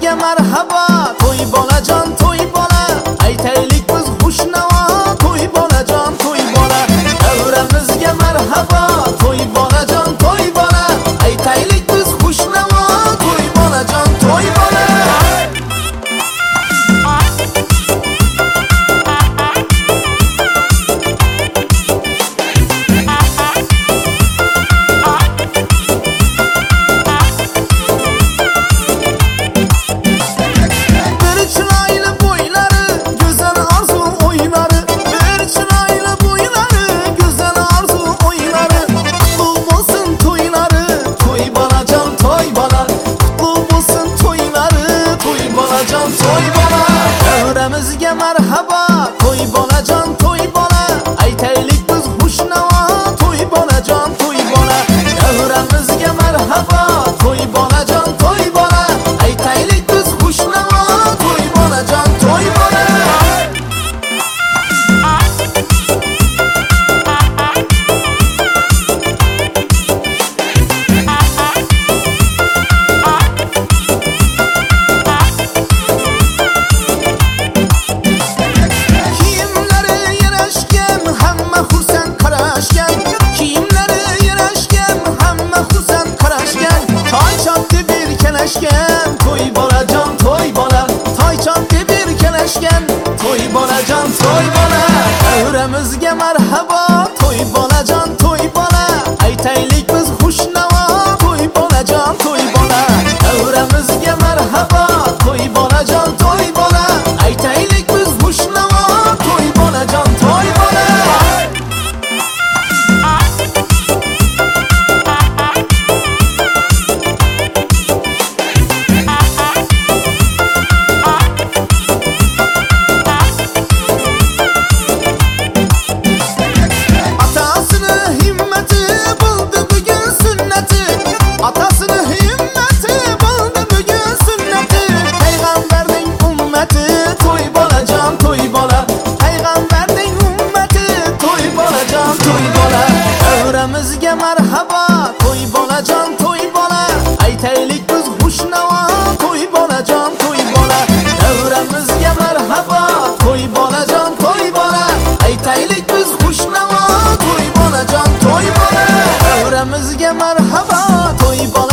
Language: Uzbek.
davramizga marhaba. To'y bolajon, to'y bola, aytaylik biz xushnavo. To'y bolajon, to'y bola, davramizga marhaba. To'y bolajon, to'y bola, aytaylik biz xushnavo. To'y bolajon, to'y bola. To'y bola, davramizga marhaba. To'y bolajon, to'y bola, aytaylik biz xushnavo. To'y bolajon, to'y bola, davramizga marhaba. To'y bolajon, to'y bola, aytaylik biz xushnavo. To'y bolajon, to'y bola. To'y bolajon, to'y bola, toy chopdi bir kelashgan. To'y bolajon, to'y bola, davramizga marhaba. To'y bolajon, to'y bola, aytaylik biz xushnavo. To'y bolajon, to'y bola, davramizga marhaba. To'y bolajon, to'y bola, aytaylik biz xushnavo. To'y bolajon, to'y bola. Davramizga marhaba. To'y bolajon, to'y bola, aytaylik biz xushnavo. To'y bolajon, to'y bola, davramizga marhaba. To'y bolajon, to'y bola, aytaylik biz xushnavo. To'y bolajon, to'y bola, davramizga marhaba. To'y bola